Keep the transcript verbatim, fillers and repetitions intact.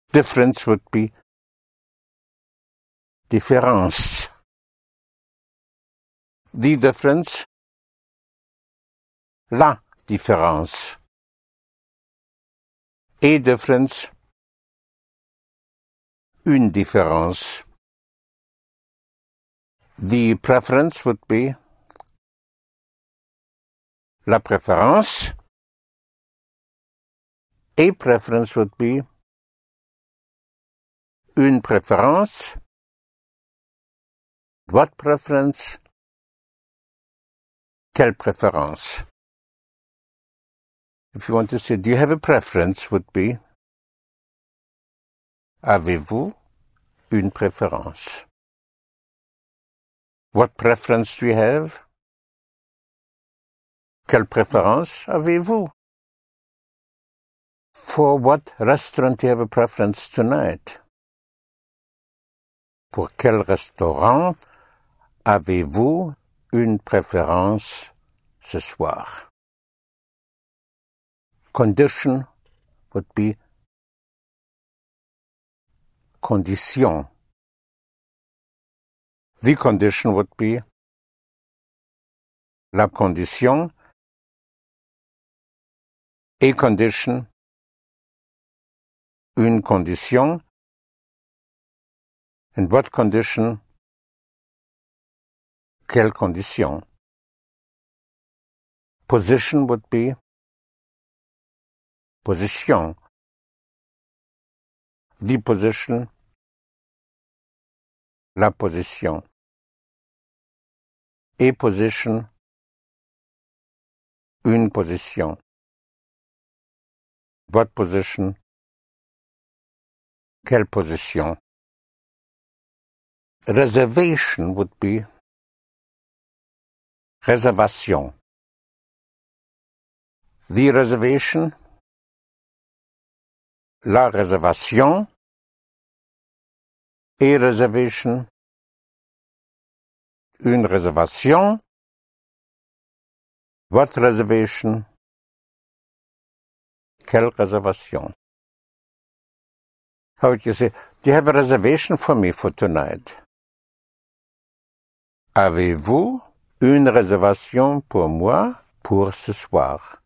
Difference would be différence. The difference, la différence. A difference, une différence. The preference would be la préférence. A preference would be une préférence. What preference? Quelle préférence? If you want to say, do you have a preference, would be avez-vous une préférence? What preference do you have? Quelle préférence avez-vous? For what restaurant do you have a preference tonight? Pour quel restaurant avez-vous une préférence ce soir? Condition would be condition. The condition would be la condition. A condition, une condition. And what condition? Quelle condition? Position would be position. The position, la position. A position, une position. What position? Quelle position? Reservation would be réservation. The reservation, la réservation. A reservation, une réservation. What reservation? Quelle réservation? How would you say, do you have a reservation for me for tonight? Avez-vous une réservation pour moi pour ce soir?